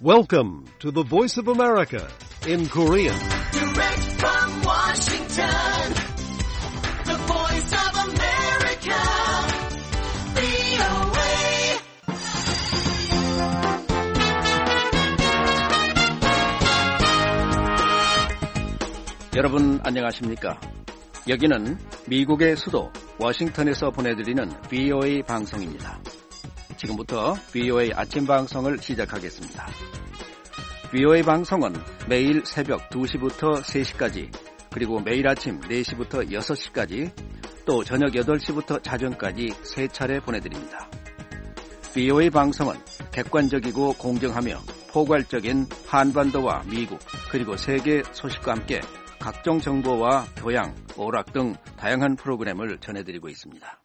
Welcome to the Voice of America in Korean. Direct from Washington, the Voice of America, VOA. 여러분 안녕하십니까? 여기는 미국의 수도 워싱턴에서 보내드리는 VOA 방송입니다. 지금부터 VOA 아침 방송을 시작하겠습니다. VOA 방송은 매일 새벽 2시부터 3시까지, 그리고 매일 아침 4시부터 6시까지, 또 저녁 8시부터 자정까지 3차례 보내드립니다. VOA 방송은 객관적이고 공정하며 포괄적인 한반도와 미국, 그리고 세계 소식과 함께 각종 정보와 교양, 오락 등 다양한 프로그램을 전해드리고 있습니다.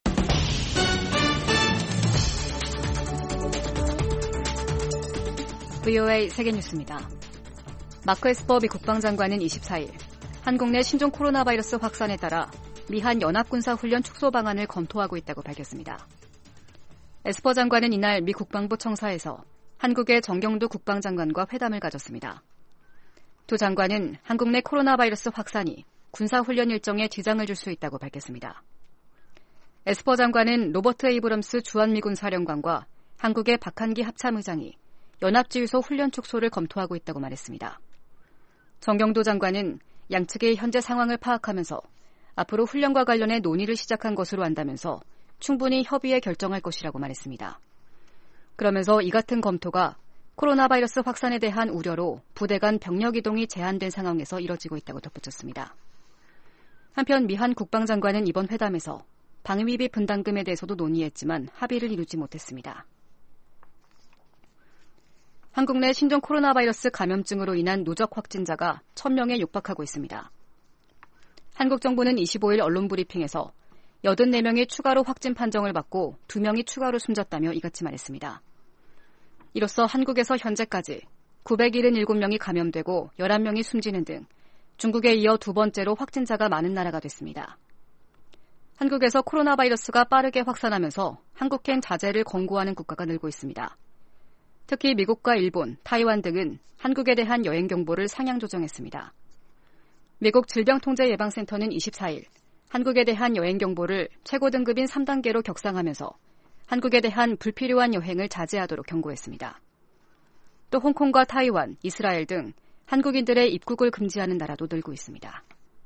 VOA 세계뉴스입니다. 마크 에스퍼 미 국방장관은 24일 한국 내 신종 코로나 바이러스 확산에 따라 미한 연합군사훈련 축소 방안을 검토하고 있다고 밝혔습니다. 에스퍼 장관은 이날 미 국방부 청사에서 한국의 정경두 국방장관과 회담을 가졌습니다. 두 장관은 한국 내 코로나 바이러스 확산이 군사훈련 일정에 지장을 줄 수 있다고 밝혔습니다. 에스퍼 장관은 로버트 에이브럼스 주한미군 사령관과 한국의 박한기 합참의장이 연합지휘소 훈련 축소를 검토하고 있다고 말했습니다. 정경도 장관은 양측의 현재 상황을 파악하면서 앞으로 훈련과 관련해 논의를 시작한 것으로 안다면서 충분히 협의해 결정할 것이라고 말했습니다. 그러면서 이 같은 검토가 코로나 바이러스 확산에 대한 우려로 부대 간 병력 이동이 제한된 상황에서 이뤄지고 있다고 덧붙였습니다. 한편 미한 국방장관은 이번 회담에서 방위비 분담금에 대해서도 논의했지만 합의를 이루지 못했습니다. 한국 내 신종 코로나 바이러스 감염증으로 인한 누적 확진자가 1,000명에 육박하고 있습니다. 한국 정부는 25일 언론 브리핑에서 84명이 추가로 확진 판정을 받고 2명이 추가로 숨졌다며 이같이 말했습니다. 이로써 한국에서 현재까지 977명이 감염되고 11명이 숨지는 등 중국에 이어 두 번째로 확진자가 많은 나라가 됐습니다. 한국에서 코로나 바이러스가 빠르게 확산하면서 한국행 자제를 권고하는 국가가 늘고 있습니다. 특히 미국과 일본, 타이완 등은 한국에 대한 여행 경보를 상향 조정했습니다. 미국 질병통제예방센터는 24일 한국에 대한 여행 경보를 최고 등급인 3단계로 격상하면서 한국에 대한 불필요한 여행을 자제하도록 경고했습니다. 또 홍콩과 타이완, 이스라엘 등 한국인들의 입국을 금지하는 나라도 늘고 있습니다.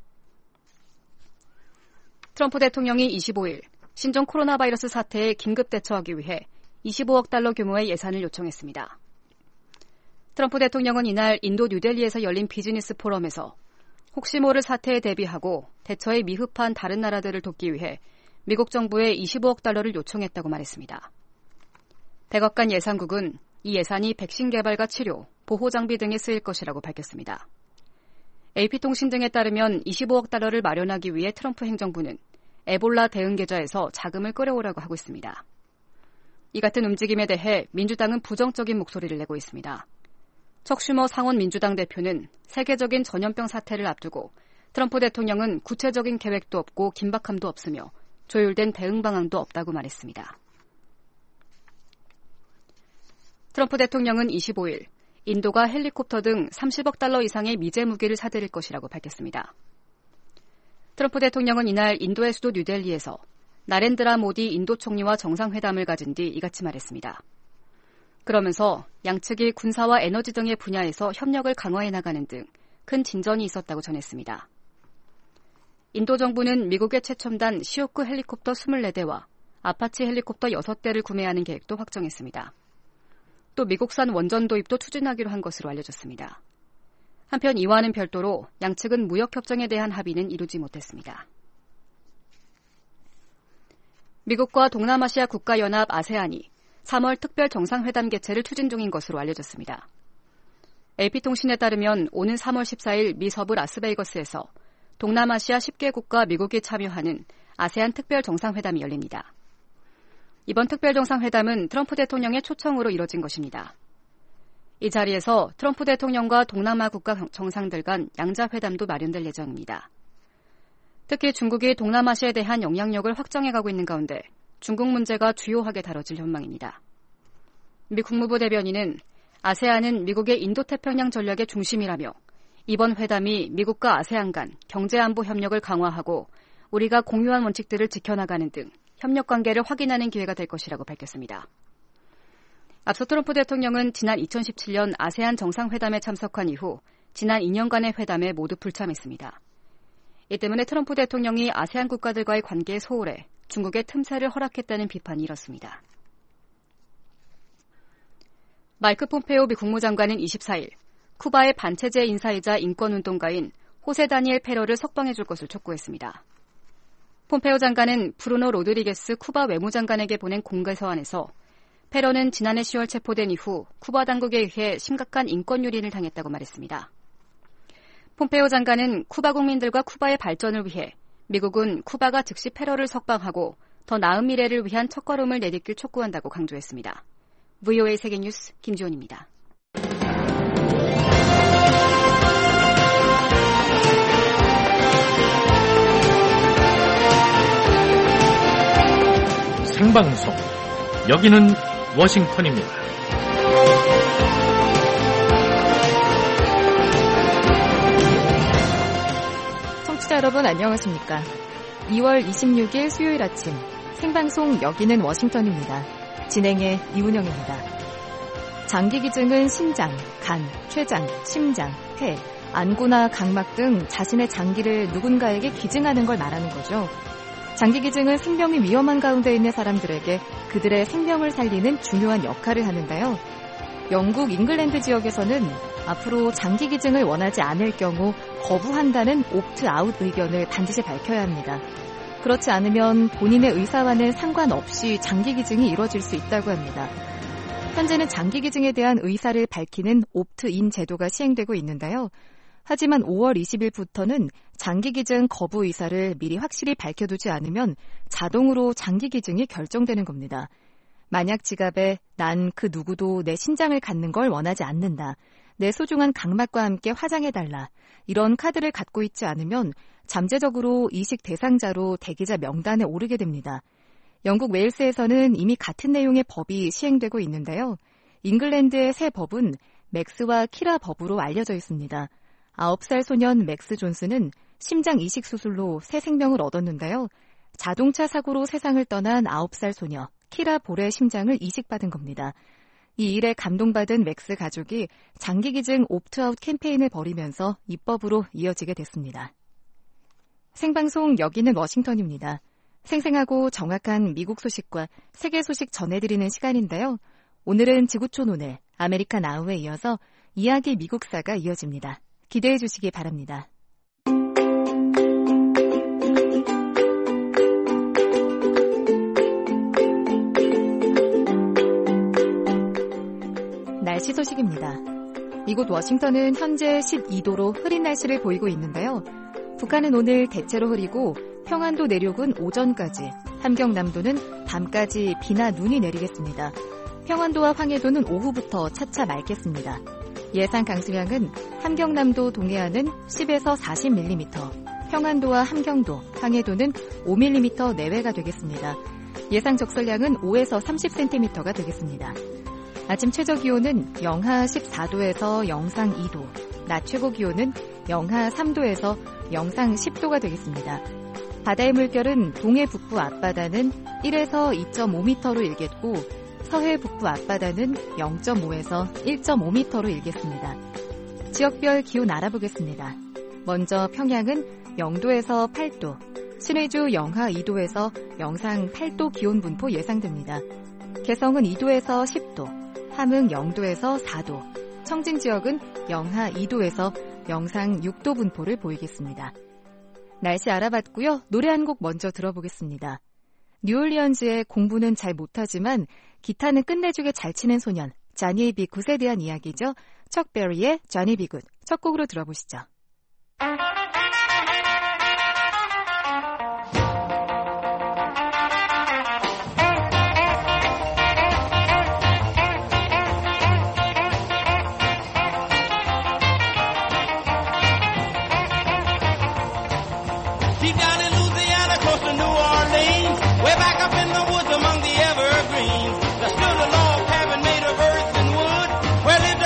트럼프 대통령이 25일 신종 코로나 바이러스 사태에 긴급 대처하기 위해 25억 달러 규모의 예산을 요청했습니다. 트럼프 대통령은 이날 인도 뉴델리에서 열린 비즈니스 포럼에서 혹시 모를 사태에 대비하고 대처에 미흡한 다른 나라들을 돕기 위해 미국 정부에 25억 달러를 요청했다고 말했습니다. 백악관 예산국은 이 예산이 백신 개발과 치료, 보호 장비 등에 쓰일 것이라고 밝혔습니다. AP통신 등에 따르면 25억 달러를 마련하기 위해 트럼프 행정부는 에볼라 대응 계좌에서 자금을 끌어오라고 하고 있습니다. 이 같은 움직임에 대해 민주당은 부정적인 목소리를 내고 있습니다. 척 슈머 상원 민주당 대표는 세계적인 전염병 사태를 앞두고 트럼프 대통령은 구체적인 계획도 없고 긴박함도 없으며 조율된 대응 방안도 없다고 말했습니다. 트럼프 대통령은 25일 인도가 헬리콥터 등 30억 달러 이상의 미제 무기를 사들일 것이라고 밝혔습니다. 트럼프 대통령은 이날 인도의 수도 뉴델리에서 나렌드라 모디 인도 총리와 정상회담을 가진 뒤 이같이 말했습니다. 그러면서 양측이 군사와 에너지 등의 분야에서 협력을 강화해 나가는 등 큰 진전이 있었다고 전했습니다. 인도 정부는 미국의 최첨단 시호크 헬리콥터 24대와 아파치 헬리콥터 6대를 구매하는 계획도 확정했습니다. 또 미국산 원전 도입도 추진하기로 한 것으로 알려졌습니다. 한편 이와는 별도로 양측은 무역협정에 대한 합의는 이루지 못했습니다. 미국과 동남아시아 국가연합 아세안이 3월 특별 정상회담 개최를 추진 중인 것으로 알려졌습니다. AP통신에 따르면 오는 3월 14일 미 서부 라스베이거스에서 동남아시아 10개국과 미국이 참여하는 아세안 특별 정상회담이 열립니다. 이번 특별 정상회담은 트럼프 대통령의 초청으로 이뤄진 것입니다. 이 자리에서 트럼프 대통령과 동남아 국가 정상들 간 양자회담도 마련될 예정입니다. 특히 중국이 동남아시아에 대한 영향력을 확장해가고 있는 가운데 중국 문제가 주요하게 다뤄질 전망입니다. 미 국무부 대변인은 아세안은 미국의 인도태평양 전략의 중심이라며 이번 회담이 미국과 아세안 간 경제안보 협력을 강화하고 우리가 공유한 원칙들을 지켜나가는 등 협력 관계를 확인하는 기회가 될 것이라고 밝혔습니다. 앞서 트럼프 대통령은 지난 2017년 아세안 정상회담에 참석한 이후 지난 2년간의 회담에 모두 불참했습니다. 이 때문에 트럼프 대통령이 아세안 국가들과의 관계에 소홀해 중국의 틈새를 허락했다는 비판이 일었습니다. 마이크 폼페오 미 국무장관은 24일 쿠바의 반체제 인사이자 인권운동가인 호세 다니엘 페러를 석방해 줄 것을 촉구했습니다. 폼페오 장관은 브루노 로드리게스 쿠바 외무장관에게 보낸 공개 서한에서 페러는 지난해 10월 체포된 이후 쿠바 당국에 의해 심각한 인권 유린을 당했다고 말했습니다. 폼페오 장관은 쿠바 국민들과 쿠바의 발전을 위해 미국은 쿠바가 즉시 페러를 석방하고 더 나은 미래를 위한 첫걸음을 내딛길 촉구한다고 강조했습니다. VOA 세계뉴스 김지원입니다. 생방송 여기는 워싱턴입니다. 청취자 여러분 안녕하십니까? 2월 26일 수요일 아침 생방송 여기는 워싱턴입니다. 진행의 이운영입니다. 장기기증은 신장, 간, 췌장, 심장, 폐, 안구나 각막 등 자신의 장기를 누군가에게 기증하는 걸 말하는 거죠. 장기기증은 생명이 위험한 가운데 있는 사람들에게 그들의 생명을 살리는 중요한 역할을 하는데요. 영국 잉글랜드 지역에서는 앞으로 장기기증을 원하지 않을 경우 거부한다는 옵트아웃 의견을 반드시 밝혀야 합니다. 그렇지 않으면 본인의 의사와는 상관없이 장기기증이 이루어질 수 있다고 합니다. 현재는 장기기증에 대한 의사를 밝히는 옵트인 제도가 시행되고 있는데요. 하지만 5월 20일부터는 장기기증 거부 의사를 미리 확실히 밝혀두지 않으면 자동으로 장기기증이 결정되는 겁니다. 만약 지갑에 난 그 누구도 내 신장을 갖는 걸 원하지 않는다. 내 소중한 각막과 함께 화장해달라. 이런 카드를 갖고 있지 않으면 잠재적으로 이식 대상자로 대기자 명단에 오르게 됩니다. 영국 웨일스에서는 이미 같은 내용의 법이 시행되고 있는데요. 잉글랜드의 새 법은 맥스와 키라 법으로 알려져 있습니다. 9살 소년 맥스 존스는 심장 이식 수술로 새 생명을 얻었는데요. 자동차 사고로 세상을 떠난 9살 소녀 키라 볼의 심장을 이식받은 겁니다. 이 일에 감동받은 맥스 가족이 장기기증 옵트아웃 캠페인을 벌이면서 입법으로 이어지게 됐습니다. 생방송 여기는 워싱턴입니다. 생생하고 정확한 미국 소식과 세계 소식 전해드리는 시간인데요. 오늘은 지구촌 오늘 아메리칸 아우에 이어서 이야기 미국사가 이어집니다. 기대해 주시기 바랍니다. 날씨 소식입니다. 이곳 워싱턴은 현재 12도로 흐린 날씨를 보이고 있는데요. 북한은 오늘 대체로 흐리고 평안도 내륙은 오전까지, 함경남도는 밤까지 비나 눈이 내리겠습니다. 평안도와 황해도는 오후부터 차차 맑겠습니다. 예상 강수량은 함경남도 동해안은 10에서 40mm, 평안도와 함경도, 황해도는 5mm 내외가 되겠습니다. 예상 적설량은 5에서 30cm가 되겠습니다. 아침 최저기온은 영하 14도에서 영상 2도, 낮 최고기온은 영하 3도에서 영상 10도가 되겠습니다. 바다의 물결은 동해 북부 앞바다는 1에서 2.5m로 일겠고 서해 북부 앞바다는 0.5에서 1.5m로 일겠습니다. 지역별 기온 알아보겠습니다. 먼저 평양은 0도에서 8도, 신의주 영하 2도에서 영상 8도 기온 분포 예상됩니다. 개성은 2도에서 10도, 함흥 0도에서 4도, 청진 지역은 영하 2도에서 영상 6도 분포를 보이겠습니다. 날씨 알아봤고요. 노래 한 곡 먼저 들어보겠습니다. 뉴올리언즈의 공부는 잘 못하지만 기타는 끝내주게 잘 치는 소년 자니 비 굿에 대한 이야기죠. 척 베리의 자니 비 굿 첫 곡으로 들어보시죠. Deep down in Louisiana, close to New Orleans, way back up in the woods among the evergreens, there stood a log cabin made of earth and wood, where lived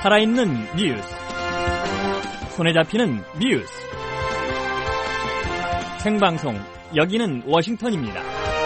살아있는 뉴스, 손에 잡히는 뉴스, 생방송 여기는 워싱턴입니다.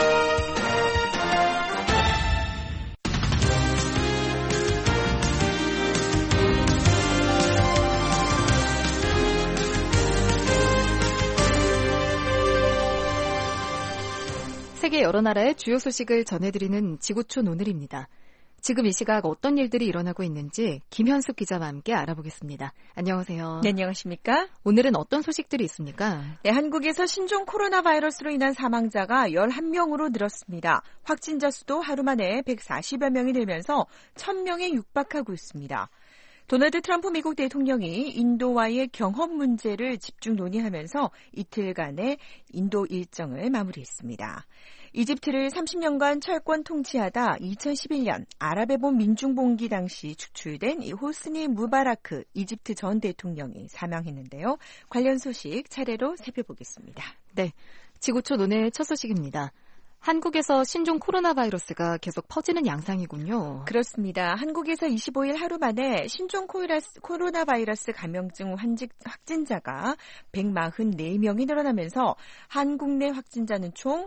세계 여러 나라의 주요 소식을 전해드리는 지구촌 오늘입니다. 지금 이 시각 어떤 일들이 일어나고 있는지 김현숙 기자와 함께 알아보겠습니다. 안녕하세요. 네, 안녕하십니까? 오늘은 어떤 소식들이 있습니까? 네, 한국에서 신종 코로나 바이러스로 인한 사망자가 11명으로 늘었습니다. 확진자 수도 하루 만에 140여 명이 늘면서 1000명에 육박하고 있습니다. 도널드 트럼프 미국 대통령이 인도와의 경협 문제를 집중 논의하면서 이틀간의 인도 일정을 마무리했습니다. 이집트를 30년간 철권 통치하다 2011년 아랍의 봄 민중봉기 당시 축출된 이 호스니 무바라크 이집트 전 대통령이 사망했는데요. 관련 소식 차례로 살펴보겠습니다. 네, 지구촌 오늘 첫 소식입니다. 한국에서 신종 코로나 바이러스가 계속 퍼지는 양상이군요. 그렇습니다. 한국에서 25일 하루 만에 신종 코로나 바이러스 감염증 확진자가 144명이 늘어나면서 한국 내 확진자는 총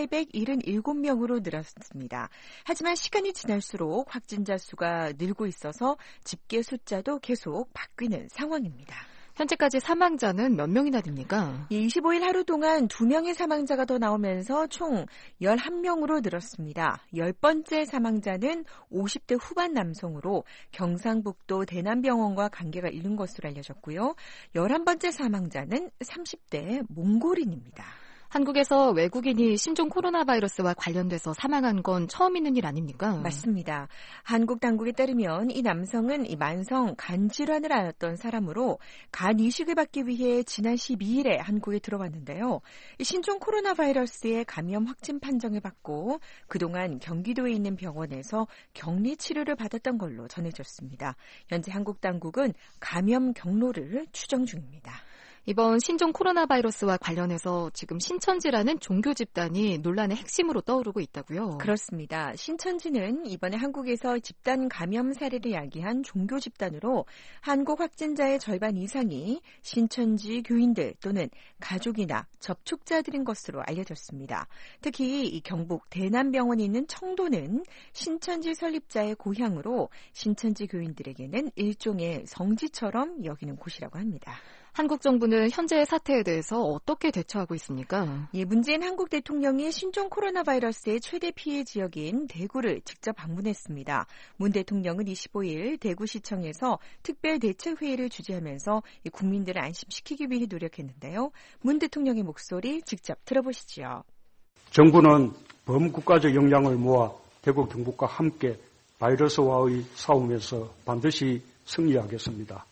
877명으로 늘었습니다. 하지만 시간이 지날수록 확진자 수가 늘고 있어서 집계 숫자도 계속 바뀌는 상황입니다. 현재까지 사망자는 몇 명이나 됩니까? 25일 하루 동안 2명의 사망자가 더 나오면서 총 11명으로 늘었습니다. 10번째 사망자는 50대 후반 남성으로 경상북도 대남병원과 관계가 있는 것으로 알려졌고요. 11번째 사망자는 30대 몽골인입니다. 한국에서 외국인이 신종 코로나 바이러스와 관련돼서 사망한 건 처음 있는 일 아닙니까? 맞습니다. 한국 당국에 따르면 이 남성은 이 만성 간 질환을 앓았던 사람으로 간 이식을 받기 위해 지난 12일에 한국에 들어왔는데요. 신종 코로나 바이러스의 감염 확진 판정을 받고 그동안 경기도에 있는 병원에서 격리 치료를 받았던 걸로 전해졌습니다. 현재 한국 당국은 감염 경로를 추정 중입니다. 이번 신종 코로나 바이러스와 관련해서 지금 신천지라는 종교 집단이 논란의 핵심으로 떠오르고 있다고요? 그렇습니다. 신천지는 이번에 한국에서 집단 감염 사례를 야기한 종교 집단으로 한국 확진자의 절반 이상이 신천지 교인들 또는 가족이나 접촉자들인 것으로 알려졌습니다. 특히 이 경북 대남병원이 있는 청도는 신천지 설립자의 고향으로 신천지 교인들에게는 일종의 성지처럼 여기는 곳이라고 합니다. 한국 정부는 현재의 사태에 대해서 어떻게 대처하고 있습니까? 예, 문재인 한국 대통령이 신종 코로나 바이러스의 최대 피해 지역인 대구를 직접 방문했습니다. 문 대통령은 25일 대구시청에서 특별 대책회의를 주재하면서 국민들을 안심시키기 위해 노력했는데요. 문 대통령의 목소리 직접 들어보시죠. 정부는 범국가적 역량을 모아 대구 경북과 함께 바이러스와의 싸움에서 반드시 승리하겠습니다.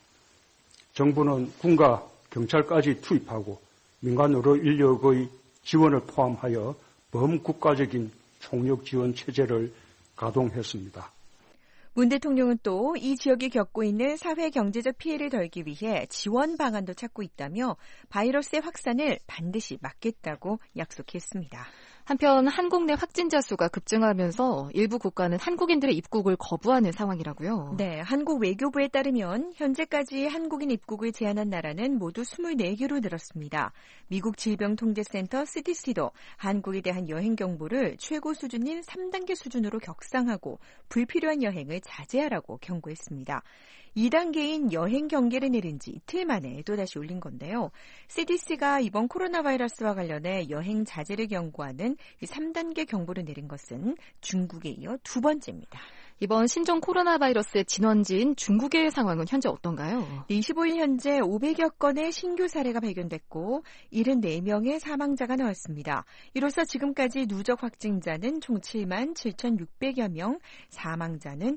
정부는 군과 경찰까지 투입하고 민간 의료 인력의 지원을 포함하여 범국가적인 총력 지원 체제를 가동했습니다. 문 대통령은 또 이 지역이 겪고 있는 사회 경제적 피해를 덜기 위해 지원 방안도 찾고 있다며 바이러스의 확산을 반드시 막겠다고 약속했습니다. 한편 한국 내 확진자 수가 급증하면서 일부 국가는 한국인들의 입국을 거부하는 상황이라고요. 네, 한국 외교부에 따르면 현재까지 한국인 입국을 제한한 나라는 모두 24개로 늘었습니다. 미국 질병통제센터 CDC도 한국에 대한 여행 경보를 최고 수준인 3단계 수준으로 격상하고 불필요한 여행을 자제하라고 경고했습니다. 2단계인 여행 경계를 내린 지 이틀 만에 또다시 올린 건데요. CDC가 이번 코로나 바이러스와 관련해 여행 자제를 경고하는 3단계 경보를 내린 것은 중국에 이어 두 번째입니다. 이번 신종 코로나 바이러스의 진원지인 중국의 상황은 현재 어떤가요? 25일 현재 500여 건의 신규 사례가 발견됐고 74명의 사망자가 나왔습니다. 이로써 지금까지 누적 확진자는 총 7만 7,600여 명, 사망자는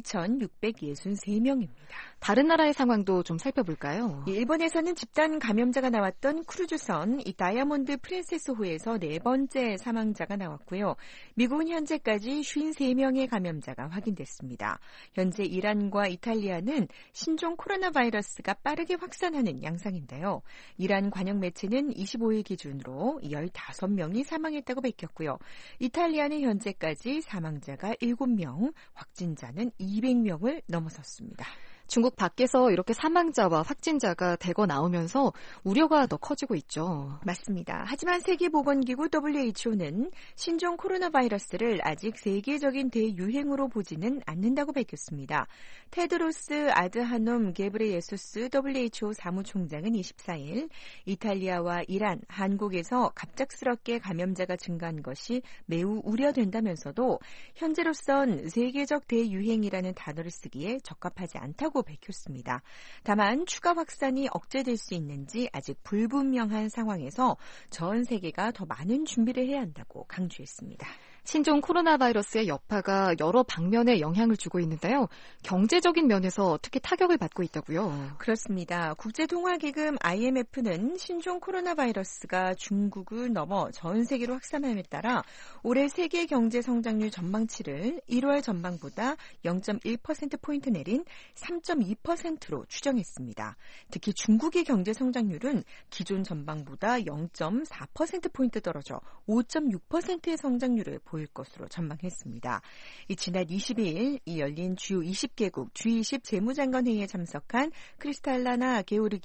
2,663명입니다. 다른 나라의 상황도 좀 살펴볼까요? 일본에서는 집단 감염자가 나왔던 크루즈선 이 다이아몬드 프린세스호에서 4번째 사망자가 나왔고요. 미국은 현재까지 53명의 감염자가 확인됐습니다. 현재 이란과 이탈리아는 신종 코로나 바이러스가 빠르게 확산하는 양상인데요. 이란 관영 매체는 25일 기준으로 15명이 사망했다고 밝혔고요. 이탈리아는 현재까지 사망자가 7명, 확진자는 200명을 넘어섰습니다. 중국 밖에서 이렇게 사망자와 확진자가 대거 나오면서 우려가 더 커지고 있죠. 맞습니다. 하지만 세계보건기구 WHO는 신종 코로나 바이러스를 아직 세계적인 대유행으로 보지는 않는다고 밝혔습니다. 테드로스 아드하놈 게브레예수스 WHO 사무총장은 24일 이탈리아와 이란, 한국에서 갑작스럽게 감염자가 증가한 것이 매우 우려된다면서도 현재로선 세계적 대유행이라는 단어를 쓰기에 적합하지 않다고 밝혔습니다. 다만 추가 확산이 억제될 수 있는지 아직 불분명한 상황에서 전 세계가 더 많은 준비를 해야 한다고 강조했습니다. 신종 코로나 바이러스의 여파가 여러 방면에 영향을 주고 있는데요. 경제적인 면에서 특히 타격을 받고 있다고요. 그렇습니다. 국제통화기금 IMF는 신종 코로나 바이러스가 중국을 넘어 전 세계로 확산함에 따라 올해 세계 경제 성장률 전망치를 1월 전망보다 0.1%포인트 내린 3.2%로 추정했습니다. 특히 중국의 경제 성장률은 기존 전망보다 0.4%포인트 떨어져 5.6%의 성장률을 보일 것으로 전망했습니다. 지난 22일 열린 주요 20개국 G20 재무장관 회의에 참석한 크리스탈라나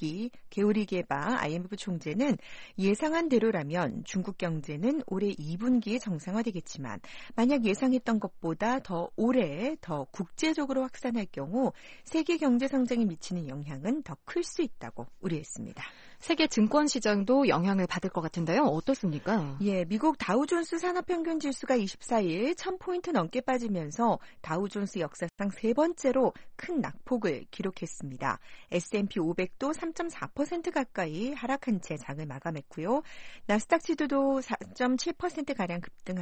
게오르기에바 IMF 총재는 예상한 대로라면 중국 경제는 올해 2분기에 정상화되겠지만 만약 예상했던 것보다 더 오래 더 국제적으로 확산할 경우 세계 경제 성장에 미치는 영향은 더 클 수 있다고 우려했습니다. 세계 증권 시장도 영향을 받을 것 같은데요. 어떻습니까? 예, 미국 다우존스 산업평균 지수가 24일 1000포인트 넘게 빠지면서 다우존스 역사상 세 번째로 큰 낙폭을 기록했습니다. S&P 500도 3.4% 가까이 하락한 채 장을 마감했고요. 나스닥 지수도 4.7%가량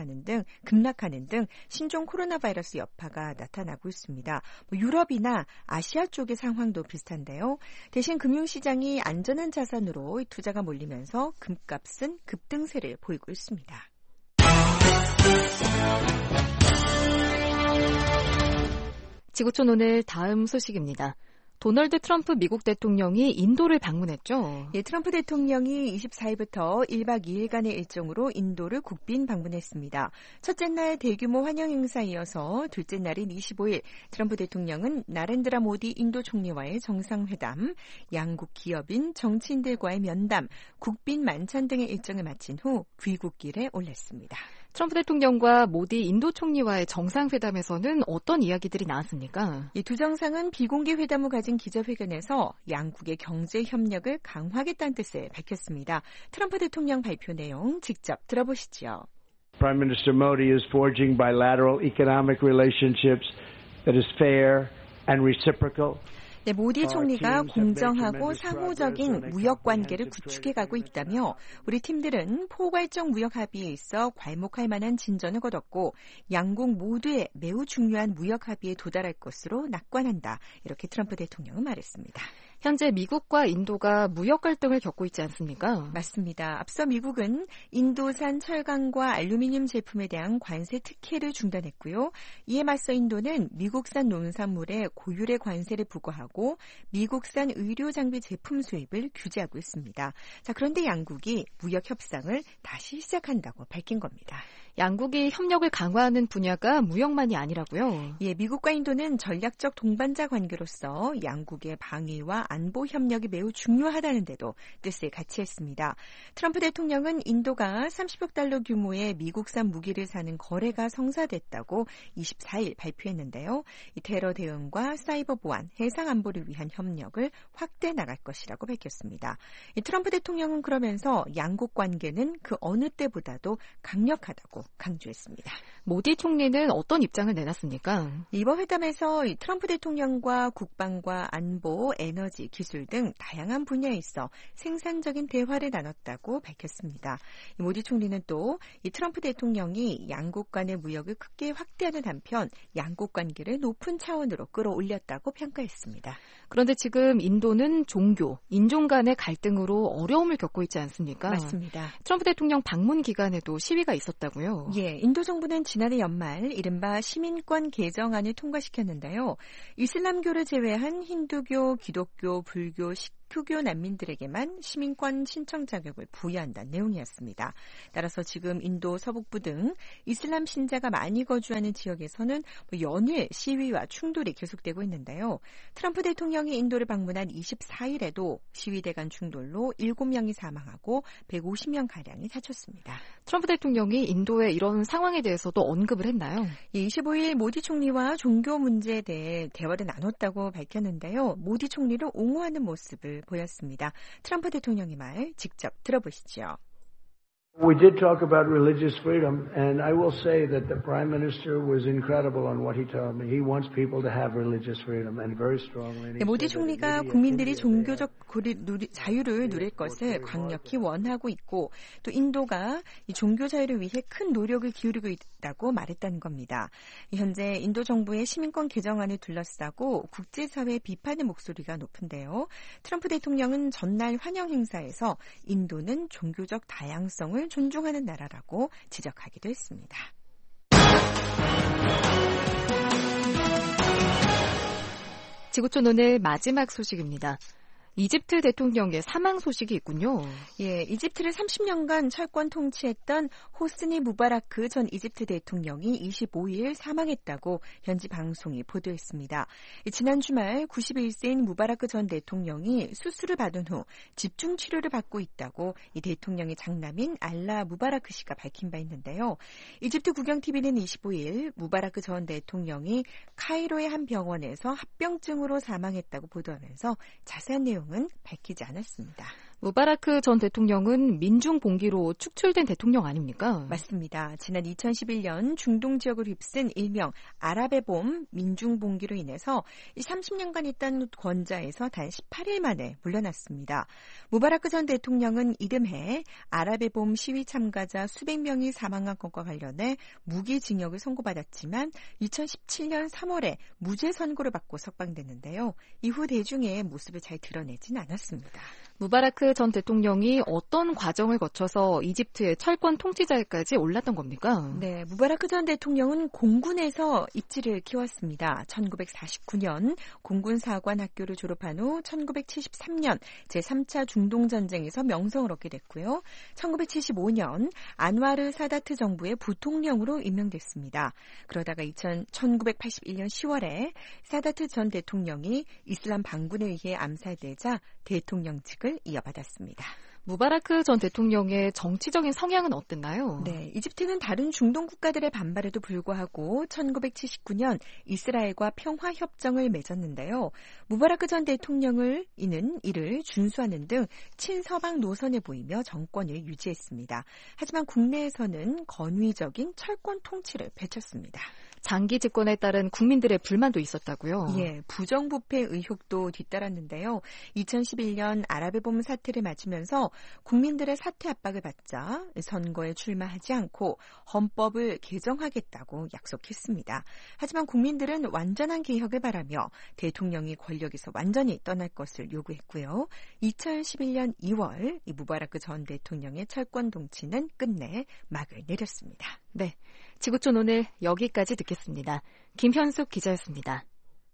급락하는 등 신종 코로나 바이러스 여파가 나타나고 있습니다. 유럽이나 아시아 쪽의 상황도 비슷한데요. 대신 금융시장이 안전한 자산으로 투자가 몰리면서 금값은 급등세를 보이고 있습니다. 지구촌 오늘 다음 소식입니다. 도널드 트럼프 미국 대통령이 인도를 방문했죠. 예, 트럼프 대통령이 24일부터 1박 2일간의 일정으로 인도를 국빈 방문했습니다. 첫째 날 대규모 환영 행사에 이어서 둘째 날인 25일 트럼프 대통령은 나렌드라 모디 인도 총리와의 정상회담, 양국 기업인 정치인들과의 면담, 국빈 만찬 등의 일정을 마친 후 귀국길에 올랐습니다. 트럼프 대통령과 모디 인도 총리와의 정상회담에서는 어떤 이야기들이 나왔습니까? 이 두 정상은 비공개 회담 후 가진 기자회견에서 양국의 경제 협력을 강화하겠다는 뜻을 밝혔습니다. 트럼프 대통령 발표 내용 직접 들어보시죠. Prime Minister Modi is forging bilateral economic relationships that is fair and reciprocal. 네, 모디 총리가 공정하고 상호적인 무역 관계를 구축해가고 있다며 우리 팀들은 포괄적 무역 합의에 있어 괄목할 만한 진전을 거뒀고 양국 모두의 매우 중요한 무역 합의에 도달할 것으로 낙관한다. 이렇게 트럼프 대통령은 말했습니다. 현재 미국과 인도가 무역 갈등을 겪고 있지 않습니까? 맞습니다. 앞서 미국은 인도산 철강과 알루미늄 제품에 대한 관세 특혜를 중단했고요. 이에 맞서 인도는 미국산 농산물에 고율의 관세를 부과하고 미국산 의료 장비 제품 수입을 규제하고 있습니다. 자, 그런데 양국이 무역 협상을 다시 시작한다고 밝힌 겁니다. 양국이 협력을 강화하는 분야가 무역만이 아니라고요? 예, 미국과 인도는 전략적 동반자 관계로서 양국의 방위와 안보 협력이 매우 중요하다는 데도 뜻을 같이 했습니다. 트럼프 대통령은 인도가 30억 달러 규모의 미국산 무기를 사는 거래가 성사됐다고 24일 발표했는데요. 이 테러 대응과 사이버 보안, 해상 안보를 위한 협력을 확대해 나갈 것이라고 밝혔습니다. 이 트럼프 대통령은 그러면서 양국 관계는 그 어느 때보다도 강력하다고 강조했습니다. 모디 총리는 어떤 입장을 내놨습니까? 이번 회담에서 트럼프 대통령과 국방과 안보, 에너지, 기술 등 다양한 분야에 있어 생산적인 대화를 나눴다고 밝혔습니다. 모디 총리는 또 이 트럼프 대통령이 양국 간의 무역을 크게 확대하는 한편 양국 관계를 높은 차원으로 끌어올렸다고 평가했습니다. 그런데 지금 인도는 종교, 인종 간의 갈등으로 어려움을 겪고 있지 않습니까? 맞습니다. 트럼프 대통령 방문 기간에도 시위가 있었다고요? 예, 인도 정부는 지난해 연말 이른바 시민권 개정안을 통과시켰는데요. 이슬람교를 제외한 힌두교, 기독교, 불교, 다큐교 난민들에게만 시민권 신청 자격을 부여한다는 내용이었습니다. 따라서 지금 인도 서북부 등 이슬람 신자가 많이 거주하는 지역에서는 연일 시위와 충돌이 계속되고 있는데요. 트럼프 대통령이 인도를 방문한 24일에도 시위대 간 충돌로 7명이 사망하고 150명가량이 다쳤습니다. 트럼프 대통령이 인도의 이런 상황에 대해서도 언급을 했나요? 25일 모디 총리와 종교 문제에 대해 대화를 나눴다고 밝혔는데요. 모디 총리를 옹호하는 모습을 보였습니다. 트럼프 대통령의 말 직접 들어보시죠. We did talk about religious freedom, and I will say that the Prime Minister was incredible on what he told me. He wants people to have religious freedom, and very strongly. 모디 총리가 국민들이 종교적 자유를 누릴 것을 강력히 원하고 있고 또 인도가 이 종교 자유를 위해 큰 노력을 기울이고 있다고 말했다는 겁니다. 현재 인도 정부의 시민권 개정안을 둘러싸고 국제사회 비판의 목소리가 높은데요. 트럼프 대통령은 전날 환영 행사에서 인도는 종교적 다양성을 존중하는 나라라고 지적하기도 했습니다. 지구촌 오늘 마지막 소식입니다. 이집트 대통령의 사망 소식이 있군요. 예, 이집트를 30년간 철권 통치했던 호스니 무바라크 전 이집트 대통령이 25일 사망했다고 현지 방송이 보도했습니다. 지난 주말 91세인 무바라크 전 대통령이 수술을 받은 후 집중 치료를 받고 있다고 이 대통령의 장남인 알라 무바라크 씨가 밝힌 바 있는데요. 이집트 국영TV는 25일 무바라크 전 대통령이 카이로의 한 병원에서 합병증으로 사망했다고 보도하면서 자세한 내용은 밝히지 않았습니다. 무바라크 전 대통령은 민중봉기로 축출된 대통령 아닙니까? 맞습니다. 지난 2011년 중동 지역을 휩쓴 일명 아랍의 봄 민중봉기로 인해서 30년간 있던 권좌에서 단 18일 만에 물러났습니다. 무바라크 전 대통령은 이듬해 아랍의 봄 시위 참가자 수백 명이 사망한 것과 관련해 무기징역을 선고받았지만 2017년 3월에 무죄 선고를 받고 석방됐는데요. 이후 대중의 모습을 잘 드러내진 않았습니다. 무바라크 전 대통령이 어떤 과정을 거쳐서 이집트의 철권 통치자에까지 올랐던 겁니까? 네, 무바라크 전 대통령은 공군에서 입지를 키웠습니다. 1949년 공군 사관 학교를 졸업한 후 1973년 제3차 중동전쟁에서 명성을 얻게 됐고요. 1975년 안와르 사다트 정부의 부통령으로 임명됐습니다. 그러다가 1981년 10월에 사다트 전 대통령이 이슬람 반군에 의해 암살되자 대통령직을 이어받았습니다. 무바라크 전 대통령의 정치적인 성향은 어땠나요? 네, 이집트는 다른 중동 국가들의 반발에도 불구하고 1979년 이스라엘과 평화협정을 맺었는데요. 무바라크 전 대통령을 이를 준수하는 등 친서방 노선에 보이며 정권을 유지했습니다. 하지만 국내에서는 건위적인 철권 통치를 펼쳤습니다. 장기 집권에 따른 국민들의 불만도 있었다고요? 예, 부정부패 의혹도 뒤따랐는데요. 2011년 아랍의 봄 사태를 맞으면서 국민들의 사퇴 압박을 받자 선거에 출마하지 않고 헌법을 개정하겠다고 약속했습니다. 하지만 국민들은 완전한 개혁을 바라며 대통령이 권력에서 완전히 떠날 것을 요구했고요. 2011년 2월 이 무바라크 전 대통령의 철권 통치는 끝내 막을 내렸습니다. 네, 지구촌 오늘 여기까지 듣겠습니다. 김현숙 기자였습니다.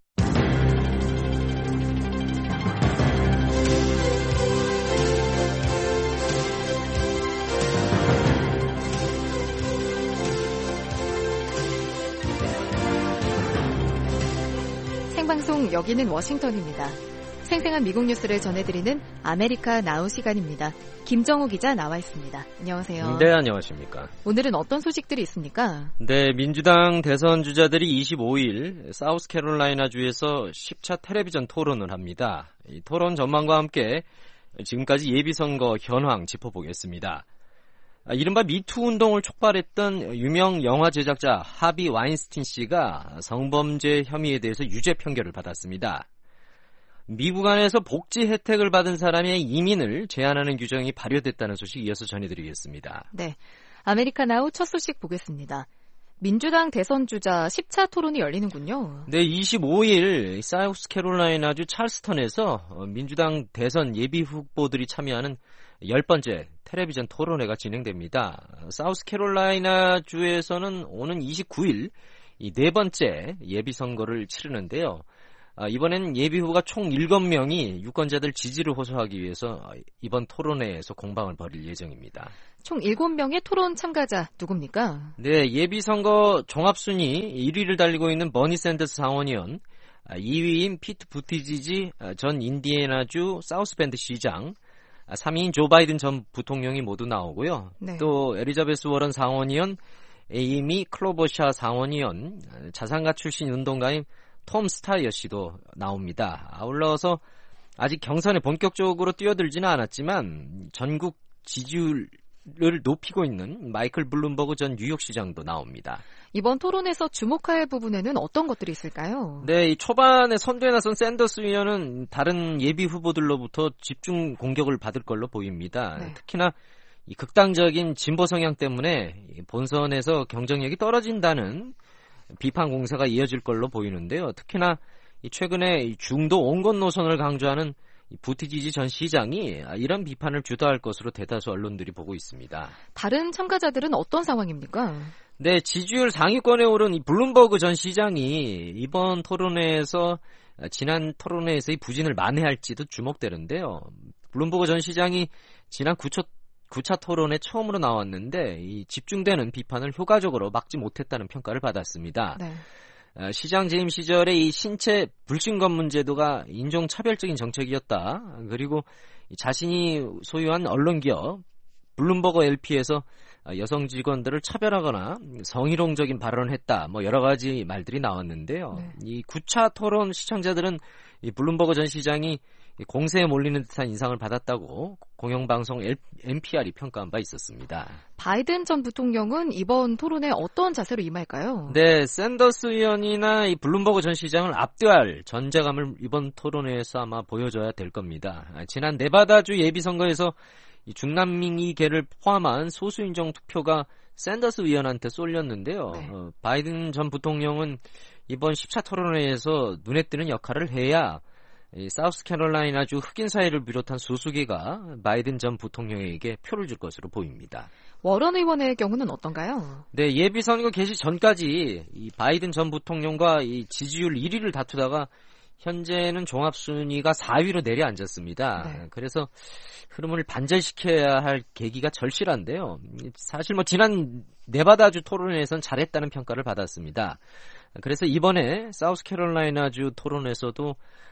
생방송 여기는 워싱턴입니다. 생생한 미국 뉴스를 전해드리는 아메리카 나우 시간입니다. 김정우 기자 나와 있습니다. 안녕하세요. 네, 안녕하십니까. 오늘은 어떤 소식들이 있습니까? 네, 민주당 대선 주자들이 25일 사우스캐롤라이나주에서 10차 텔레비전 토론을 합니다. 이 토론 전망과 함께 지금까지 예비선거 현황 짚어보겠습니다. 이른바 미투 운동을 촉발했던 유명 영화 제작자 하비 와인스틴 씨가 성범죄 혐의에 대해서 유죄 판결을 받았습니다. 미국 안에서 복지 혜택을 받은 사람의 이민을 제한하는 규정이 발효됐다는 소식 이어서 전해드리겠습니다. 네, 아메리카 나우 첫 소식 보겠습니다. 민주당 대선 주자 10차 토론이 열리는군요. 네, 25일 사우스캐롤라이나주 찰스턴에서 민주당 대선 예비 후보들이 참여하는 10번째 텔레비전 토론회가 진행됩니다. 사우스캐롤라이나주에서는 오는 29일 이 네 번째 예비 선거를 치르는데요. 이번엔 예비 후보가 총 7명이 유권자들 지지를 호소하기 위해서 이번 토론회에서 공방을 벌일 예정입니다. 총 7명의 토론 참가자 누굽니까? 네, 예비선거 종합순위 1위를 달리고 있는 버니 샌더스 상원의원, 2위인 피트 부티지지 전 인디애나주 사우스밴드 시장, 3위인 조 바이든 전 부통령이 모두 나오고요. 네. 또 엘리자베스 워런 상원의원, 에이미 클로버샤 상원의원, 자산가 출신 운동가인 톰 스타이어 씨도 나옵니다. 아울러서 아직 경선에 본격적으로 뛰어들지는 않았지만 전국 지지율을 높이고 있는 마이클 블룸버그 전 뉴욕시장도 나옵니다. 이번 토론에서 주목할 부분에는 어떤 것들이 있을까요? 네, 이 초반에 선두에 나선 샌더스 의원은 다른 예비 후보들로부터 집중 공격을 받을 걸로 보입니다. 네. 특히나 이 극단적인 진보 성향 때문에 본선에서 경쟁력이 떨어진다는 비판 공세가 이어질 걸로 보이는데요. 특히나 최근에 중도 온건 노선을 강조하는 부티지지 전 시장이 이런 비판을 주도할 것으로 대다수 언론들이 보고 있습니다. 다른 참가자들은 어떤 상황입니까? 네, 지지율 상위권에 오른 이 블룸버그 전 시장이 이번 토론회에서 지난 토론회에서의 부진을 만회할지도 주목되는데요. 블룸버그 전 시장이 지난 9차 토론에 처음으로 나왔는데 이 집중되는 비판을 효과적으로 막지 못했다는 평가를 받았습니다. 네. 시장 재임 시절에 이 신체 불신검 문제도가 인종차별적인 정책이었다. 그리고 자신이 소유한 언론기업 블룸버그 LP에서 여성 직원들을 차별하거나 성희롱적인 발언을 했다. 여러 가지 말들이 나왔는데요. 네. 이 9차 토론 시청자들은 이 블룸버그 전 시장이 공세에 몰리는 듯한 인상을 받았다고 공영방송 NPR이 평가한 바 있었습니다. 바이든 전 부통령은 이번 토론에 어떤 자세로 임할까요? 네, 샌더스 의원이나 이 블룸버그 전 시장을 압도할 존재감을 이번 토론회에서 아마 보여줘야 될 겁니다. 지난 네바다주 예비선거에서 이 중남미계를 포함한 소수인종 투표가 샌더스 의원한테 쏠렸는데요. 네. 바이든 전 부통령은 이번 10차 토론회에서 눈에 띄는 역할을 해야 이 사우스캐롤라이나주 흑인 사회를 비롯한 소수계가 바이든 전 부통령에게 표를 줄 것으로 보입니다. 워런 의원의 경우는 어떤가요? 네, 예비선거 개시 전까지 이 바이든 전 부통령과 이 지지율 1위를 다투다가 현재는 종합순위가 4위로 내려앉았습니다. 네. 그래서 흐름을 반전시켜야 할 계기가 절실한데요. 사실 지난 네바다주 토론회에서는 잘했다는 평가를 받았습니다. 그래서 이번에 사우스캐롤라이나주 토론에서도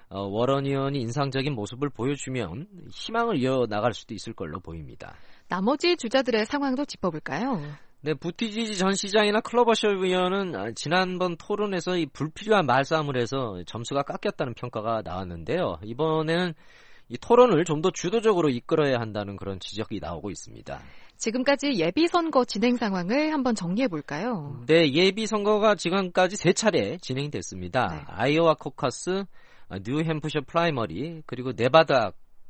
워런 의원이 인상적인 모습을 보여주면 희망을 이어나갈 수도 있을 걸로 보입니다. 나머지 주자들의 상황도 짚어볼까요? 네, 부티지지 전 시장이나 클로버셔 의원은 지난번 토론에서 이 불필요한 말싸움을 해서 점수가 깎였다는 평가가 나왔는데요. 이번에는 이 토론을 좀 더 주도적으로 이끌어야 한다는 그런 지적이 나오고 있습니다. 지금까지 예비선거 진행 상황을 한번 정리해볼까요? 네, 예비선거가 지금까지 3차례 진행이 됐습니다. 네. 아이오와 코커스, 뉴햄프셔 프라이머리, 그리고 네바다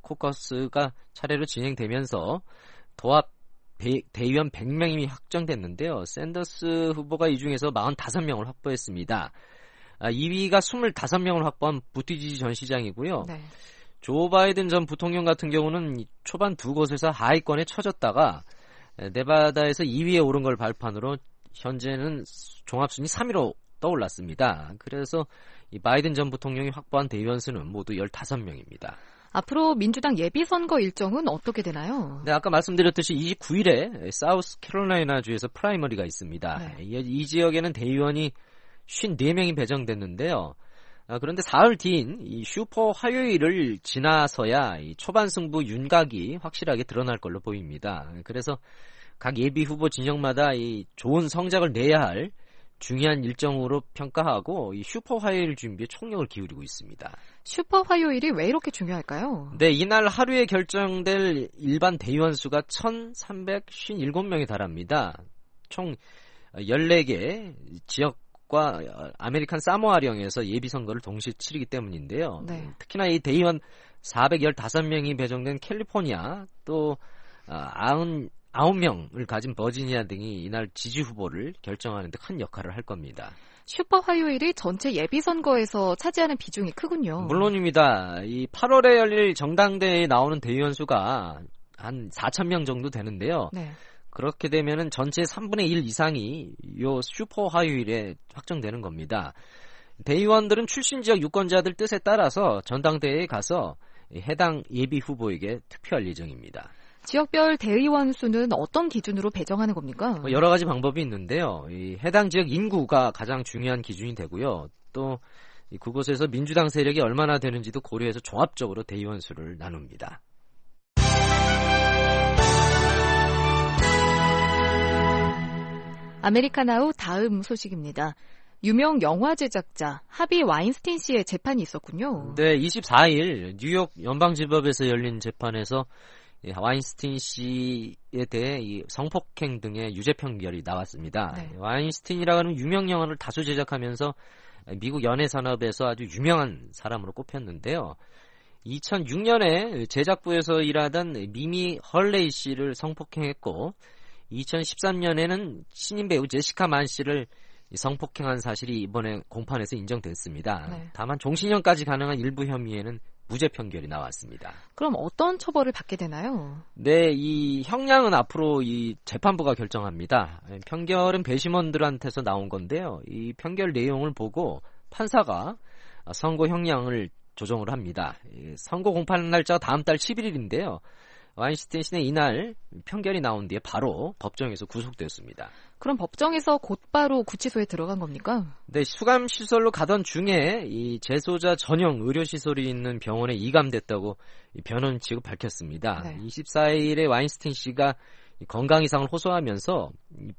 코커스가 차례로 진행되면서 도합 대의원 100명이 확정됐는데요. 샌더스 후보가 이 중에서 45명을 확보했습니다. 2위가 25명을 확보한 부티지지 전 시장이고요. 네. 조 바이든 전 부통령 같은 경우는 초반 두 곳에서 하위권에 처졌다가 네바다에서 2위에 오른 걸 발판으로 현재는 종합순위 3위로 떠올랐습니다. 그래서 이 바이든 전 부통령이 확보한 대의원 수는 모두 15명입니다. 앞으로 민주당 예비선거 일정은 어떻게 되나요? 네, 아까 말씀드렸듯이 29일에 사우스캐롤라이나주에서 프라이머리가 있습니다. 네. 이 지역에는 대의원이 54명이 배정됐는데요. 그런데 사흘 뒤인 이 슈퍼 화요일을 지나서야 이 초반 승부 윤곽이 확실하게 드러날 걸로 보입니다. 그래서 각 예비 후보 진영마다 이 좋은 성적을 내야 할 중요한 일정으로 평가하고 이 슈퍼 화요일 준비에 총력을 기울이고 있습니다. 슈퍼 화요일이 왜 이렇게 중요할까요? 네, 이날 하루에 결정될 일반 대의원 수가 1,357명에 달합니다. 총 14개 지역과 아메리칸 사모아령에서 예비선거를 동시에 치르기 때문인데요. 네. 특히나 이 대의원 415명이 배정된 캘리포니아 또 99명을 가진 버지니아 등이 이날 지지 후보를 결정하는 데 큰 역할을 할 겁니다. 슈퍼 화요일이 전체 예비선거에서 차지하는 비중이 크군요. 물론입니다. 이 8월에 열릴 정당대회에 나오는 대의원 수가 한 4,000명 정도 되는데요. 네. 그렇게 되면은 전체 3분의 1 이상이 요 슈퍼 화요일에 확정되는 겁니다. 대의원들은 출신 지역 유권자들 뜻에 따라서 전당대회에 가서 해당 예비 후보에게 투표할 예정입니다. 지역별 대의원 수는 어떤 기준으로 배정하는 겁니까? 여러 가지 방법이 있는데요. 이 해당 지역 인구가 가장 중요한 기준이 되고요. 또 그곳에서 민주당 세력이 얼마나 되는지도 고려해서 종합적으로 대의원 수를 나눕니다. 아메리카나우 다음 소식입니다. 유명 영화 제작자 하비 와인스틴 씨의 재판이 있었군요. 네, 24일 뉴욕 연방지법에서 열린 재판에서 와인스틴 씨에 대해 이 성폭행 등의 유죄 판결이 나왔습니다. 네. 와인스틴이라고 하는 유명 영화를 다수 제작하면서 미국 연예 산업에서 아주 유명한 사람으로 꼽혔는데요. 2006년에 제작부에서 일하던 미미 헐레이 씨를 성폭행했고 2013년에는 신인 배우 제시카 만 씨를 성폭행한 사실이 이번에 공판에서 인정됐습니다. 네. 다만 종신형까지 가능한 일부 혐의에는 무죄 판결이 나왔습니다. 그럼 어떤 처벌을 받게 되나요? 네, 이 형량은 앞으로 이 재판부가 결정합니다. 판결은 배심원들한테서 나온 건데요. 이 판결 내용을 보고 판사가 선고 형량을 조정을 합니다. 선고 공판 날짜가 다음 달 11일인데요. 와인스틴 씨는 이날 판결이 나온 뒤에 바로 법정에서 구속됐습니다. 그럼 법정에서 곧바로 구치소에 들어간 겁니까? 네, 수감시설로 가던 중에 이 재소자 전용 의료시설이 있는 병원에 이감됐다고 변호인 측은 밝혔습니다. 네. 24일에 와인스틴 씨가 건강 이상을 호소하면서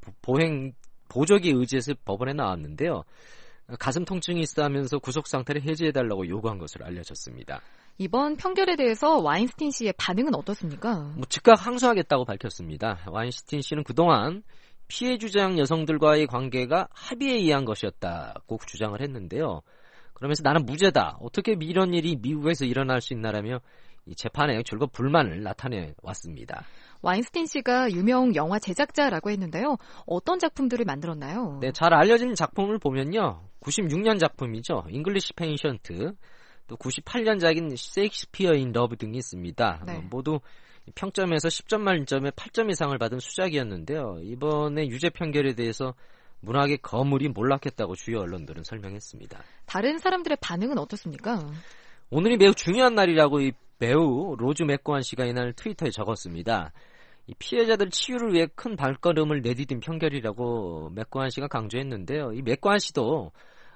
보조기 의지해서 법원에 나왔는데요. 가슴 통증이 있다면서 구속 상태를 해지해달라고 요구한 것으로 알려졌습니다. 이번 판결에 대해서 와인스틴 씨의 반응은 어떻습니까? 즉각 항소하겠다고 밝혔습니다. 와인스틴 씨는 그동안 피해 주장 여성들과의 관계가 합의에 의한 것이었다고 주장을 했는데요. 그러면서 나는 무죄다. 어떻게 이런 일이 미국에서 일어날 수 있나라며 이 재판에 줄곧 불만을 나타내 왔습니다. 와인스틴 씨가 유명 영화 제작자라고 했는데요. 어떤 작품들을 만들었나요? 네, 잘 알려진 작품을 보면요. 96년 작품이죠. 잉글리시 페이션트, 또 98년작인 셰익스피어 인 러브 등이 있습니다. 네. 모두 평점에서 10점 만점에 8점 이상을 받은 수작이었는데요. 이번에 유죄 판결에 대해서 문학의 거물이 몰락했다고 주요 언론들은 설명했습니다. 다른 사람들의 반응은 어떻습니까? 오늘이 매우 중요한 날이라고 이 배우 로즈 맥고한 씨가 이날 트위터에 적었습니다. 이 피해자들 치유를 위해 큰 발걸음을 내디딘 판결이라고 맥고한 씨가 강조했는데요. 이 맥고한 씨도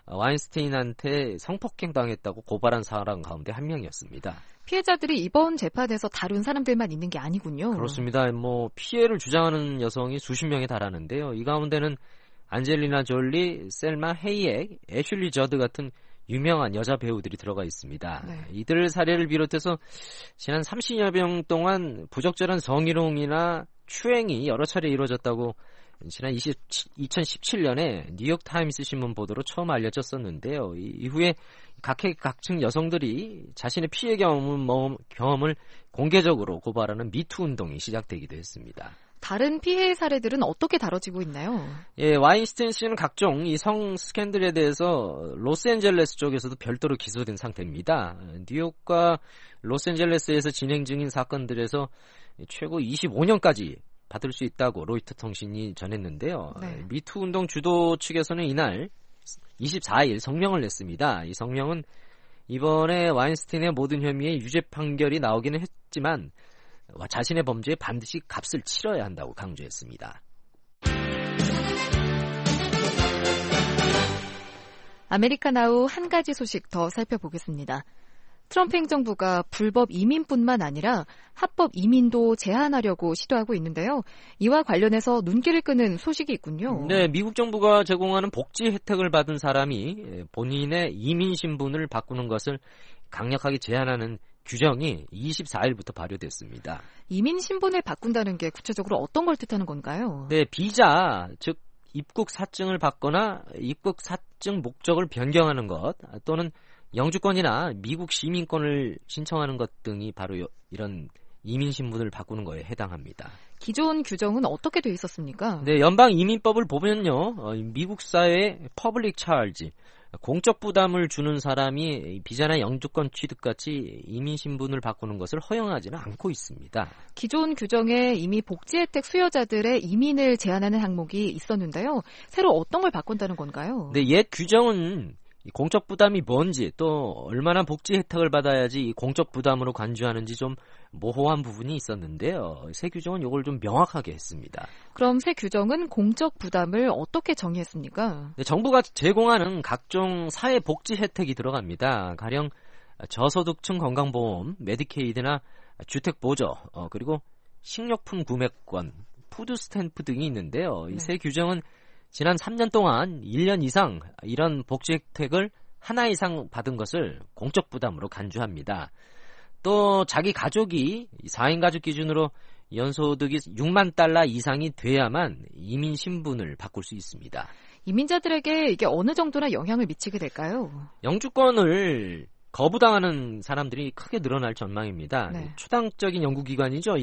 와인스틴한테 성폭행 당했다고 고발한 사람 가운데 한 명이었습니다. 피해자들이 이번 재판에서 다룬 사람들만 있는 게 아니군요. 그렇습니다. 피해를 주장하는 여성이 수십 명에 달하는데요. 이 가운데는 안젤리나 졸리, 셀마 헤이액, 애슐리 저드 같은 유명한 여자 배우들이 들어가 있습니다. 네. 이들 사례를 비롯해서 지난 30여 년 동안 부적절한 성희롱이나 추행이 여러 차례 이루어졌다고 지난 2017년에 뉴욕타임스 신문 보도로 처음 알려졌었는데요. 이후에 각계각층 여성들이 자신의 피해 경험을 공개적으로 고발하는 미투 운동이 시작되기도 했습니다. 다른 피해 사례들은 어떻게 다뤄지고 있나요? 예, 와인스틴 씨는 각종 이 성 스캔들에 대해서 로스앤젤레스 쪽에서도 별도로 기소된 상태입니다. 뉴욕과 로스앤젤레스에서 진행 중인 사건들에서 최고 25년까지 받을 수 있다고 로이터 통신이 전했는데요. 네. 미투 운동 주도 측에서는 이날 24일 성명을 냈습니다. 이 성명은 이번에 와인스틴의 모든 혐의의 유죄 판결이 나오기는 했지만 자신의 범죄에 반드시 값을 치러야 한다고 강조했습니다. 아메리카나우 한 가지 소식 더 살펴보겠습니다. 트럼프 행정부가 불법 이민뿐만 아니라 합법 이민도 제한하려고 시도하고 있는데요. 이와 관련해서 눈길을 끄는 소식이 있군요. 네, 미국 정부가 제공하는 복지 혜택을 받은 사람이 본인의 이민 신분을 바꾸는 것을 강력하게 제한하는 규정이 24일부터 발효됐습니다. 이민 신분을 바꾼다는 게 구체적으로 어떤 걸 뜻하는 건가요? 네, 비자, 즉 입국 사증을 받거나 입국 사증 목적을 변경하는 것 또는 영주권이나 미국 시민권을 신청하는 것 등이 바로 이런 이민 신분을 바꾸는 거에 해당합니다. 기존 규정은 어떻게 돼 있었습니까? 네, 연방 이민법을 보면요. 미국 사회의 퍼블릭 차르지, 공적 부담을 주는 사람이 비자나 영주권 취득같이 이민 신분을 바꾸는 것을 허용하지는 않고 있습니다. 기존 규정에 이미 복지 혜택 수요자들의 이민을 제한하는 항목이 있었는데요. 새로 어떤 걸 바꾼다는 건가요? 네, 옛 규정은 이 공적 부담이 뭔지 또 얼마나 복지 혜택을 받아야지 이 공적 부담으로 간주하는지 좀 모호한 부분이 있었는데요. 새 규정은 이걸 좀 명확하게 했습니다. 그럼 새 규정은 공적 부담을 어떻게 정의했습니까? 네, 정부가 제공하는 각종 사회복지 혜택이 들어갑니다. 가령 저소득층 건강보험, 메디케이드나 주택보조, 그리고 식료품 구매권, 푸드스탬프 등이 있는데요. 이 새 규정은 지난 3년 동안 1년 이상 이런 복지 혜택을 하나 이상 받은 것을 공적 부담으로 간주합니다. 또 자기 가족이 4인 가족 기준으로 연소득이 6만 달러 이상이 돼야만 이민 신분을 바꿀 수 있습니다. 이민자들에게 이게 어느 정도나 영향을 미치게 될까요? 영주권을 거부당하는 사람들이 크게 늘어날 전망입니다. 네. 초당적인 연구기관이죠.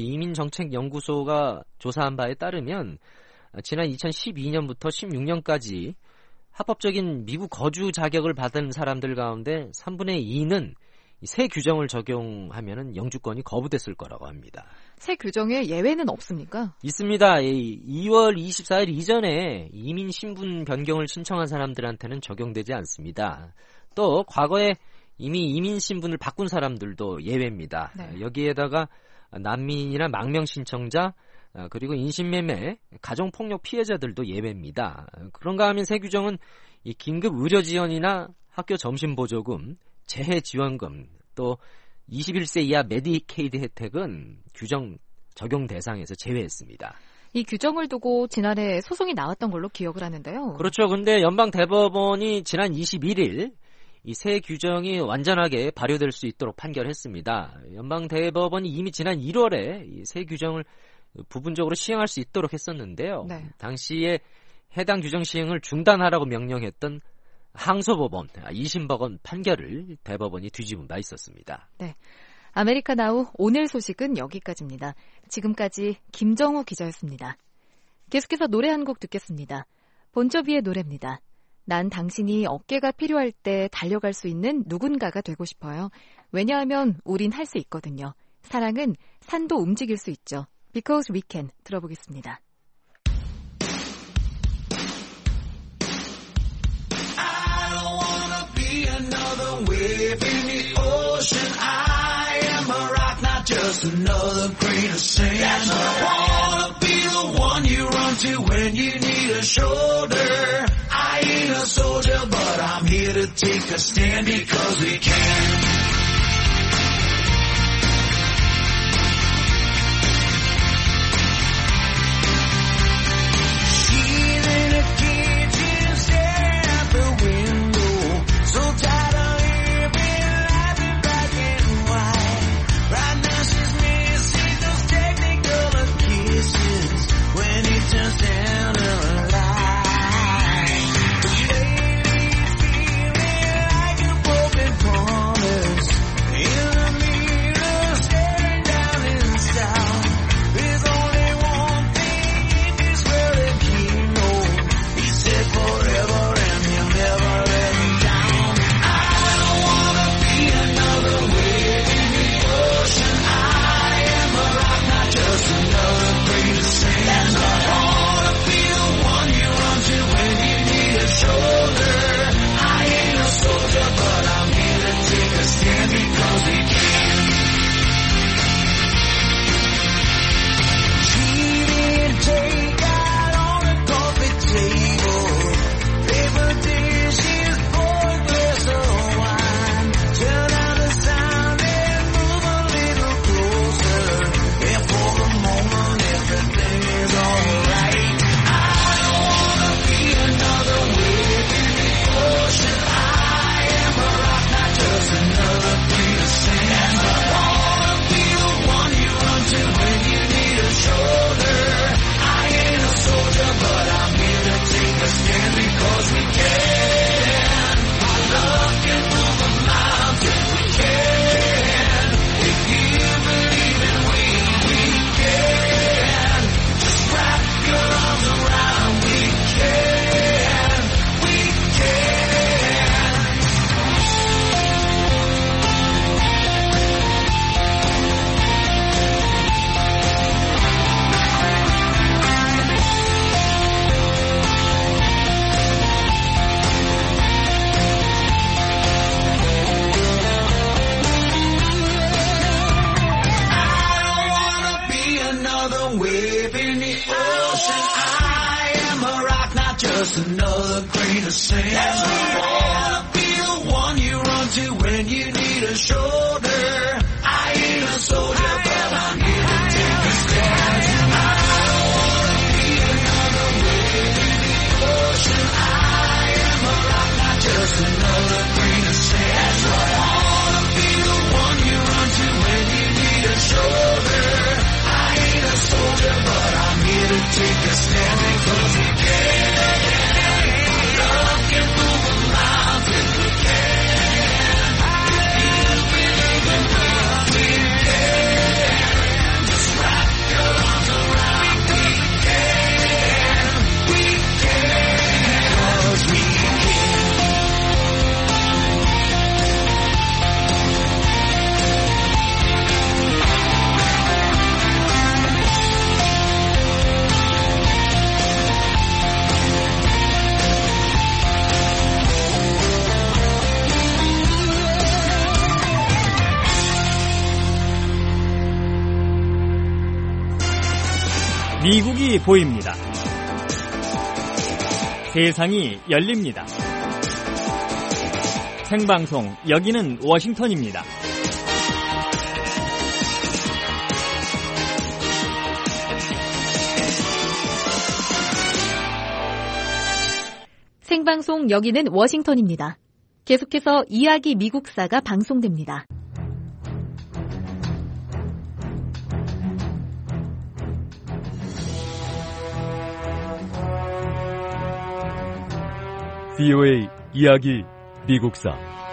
이민정책연구소가 조사한 바에 따르면 지난 2012년부터 16년까지 합법적인 미국 거주 자격을 받은 사람들 가운데 3분의 2는 새 규정을 적용하면 영주권이 거부됐을 거라고 합니다. 새 규정에 예외는 없습니까? 있습니다. 2월 24일 이전에 이민 신분 변경을 신청한 사람들한테는 적용되지 않습니다. 또 과거에 이미 이민 신분을 바꾼 사람들도 예외입니다. 네. 여기에다가 난민이나 망명 신청자, 그리고 인신매매, 가정폭력 피해자들도 예외입니다. 그런가 하면 새 규정은 이 긴급 의료 지원이나 학교 점심보조금, 재해지원금, 또 21세 이하 메디케이드 혜택은 규정 적용 대상에서 제외했습니다. 이 규정을 두고 지난해 소송이 나왔던 걸로 기억을 하는데요. 그렇죠. 근데 연방대법원이 지난 21일 이 새 규정이 완전하게 발효될 수 있도록 판결했습니다. 연방대법원이 이미 지난 1월에 이 새 규정을 부분적으로 시행할 수 있도록 했었는데요. 네. 당시에 해당 규정 시행을 중단하라고 명령했던 항소법원 2심법원 판결을 대법원이 뒤집은 바 있었습니다. 네, 아메리카나우 오늘 소식은 여기까지입니다. 지금까지 김정우 기자였습니다. 계속해서 노래 한 곡 듣겠습니다. 본조비의 노래입니다. 난 당신이 어깨가 필요할 때 달려갈 수 있는 누군가가 되고 싶어요. 왜냐하면 우린 할 수 있거든요. 사랑은 산도 움직일 수 있죠. Because we can 들어보겠습니다. I don't wanna be another wave in the ocean. I am a rock, not just another grain of sand. That's why I wanna be the one you run to when you need a shoulder. I ain't a soldier, but I'm here to take a stand because we can. another wave in the ocean. I am a rock, not just another grain of sand. I wanna be the one you run to when you need a shoulder. I ain't a soldier, but I'm here to take a stand. I don't wanna be another wave in the ocean. I am a rock, not just another grain of sand. I wanna be the one you run to when you need a shoulder. I ain't a soldier, but I'm here to take a stand because we can. Love can move a mountain, we can. If you believe in love, we can. Just wrap your arms around me, we can. We can, 'cause we can. 미국이 보입니다. 세상이 열립니다. 생방송, 여기는 워싱턴입니다. 생방송, 여기는 워싱턴입니다. 계속해서 이야기 미국사가 방송됩니다. VOA 이야기 미국사.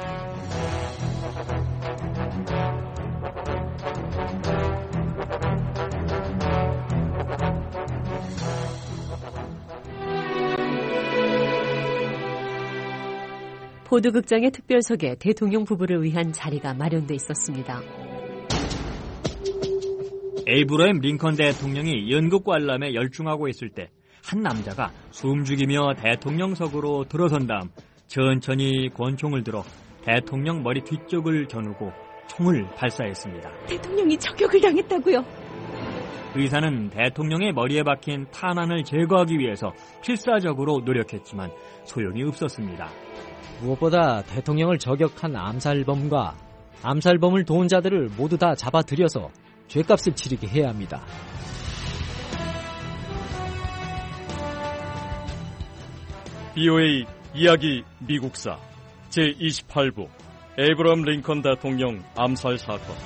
포드극장의 특별석에 대통령 부부를 위한 자리가 마련돼 있었습니다. 에이브러햄 링컨 대통령이 연극 관람에 열중하고 있을 때 한 남자가 숨죽이며 대통령석으로 들어선 다음 천천히 권총을 들어 대통령 머리 뒤쪽을 겨누고 총을 발사했습니다. 대통령이 저격을 당했다고요? 의사는 대통령의 머리에 박힌 탄환을 제거하기 위해서 필사적으로 노력했지만 소용이 없었습니다. 무엇보다 대통령을 저격한 암살범과 암살범을 도운 자들을 모두 다 잡아들여서 죗값을 치르게 해야 합니다. VOA 이야기 미국사 제28부 에이브러햄 링컨 대통령 암살 사건.